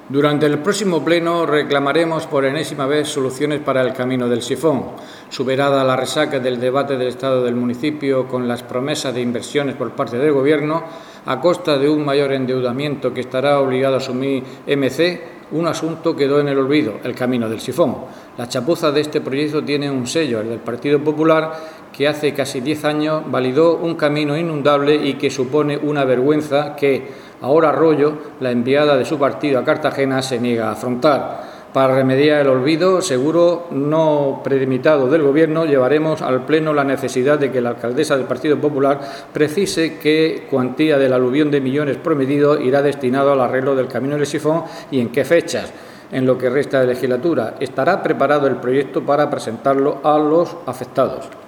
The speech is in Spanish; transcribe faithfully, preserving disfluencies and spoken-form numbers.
Durante el próximo pleno reclamaremos por enésima vez soluciones para el Camino del Sifón. Superada la resaca del debate del Estado del municipio con las promesas de inversiones por parte del Gobierno, a costa de un mayor endeudamiento que estará obligado a asumir M C, un asunto quedó en el olvido, el Camino del Sifón. La chapuza de este proyecto tiene un sello, el del Partido Popular, que hace casi diez años validó un camino inundable y que supone una vergüenza que ahora Arroyo, la enviada de su partido a Cartagena, se niega a afrontar. Para remediar el olvido, seguro no premeditado del Gobierno, llevaremos al Pleno la necesidad de que la alcaldesa del Partido Popular precise qué cuantía del aluvión de millones prometido irá destinado al arreglo del Camino del Sifón y en qué fechas. En lo que resta de legislatura, estará preparado el proyecto para presentarlo a los afectados.